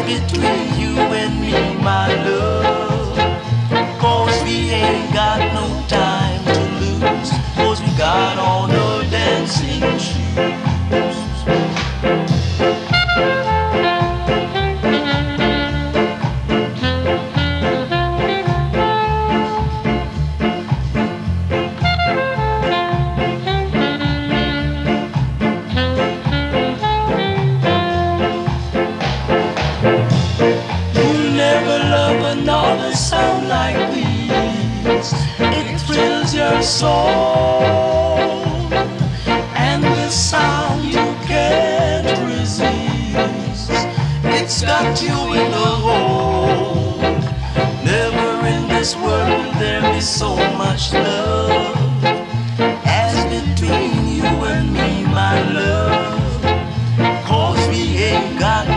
between you and me, my love. 'Cause we ain't got no time to lose. 'Cause we got on our dancing shoes. Never love another sound like this. It thrills your soul, and the sound you can't resist. It's got you in the hole. Never in this world will there be so much love as between you and me, my love. 'Cause we ain't got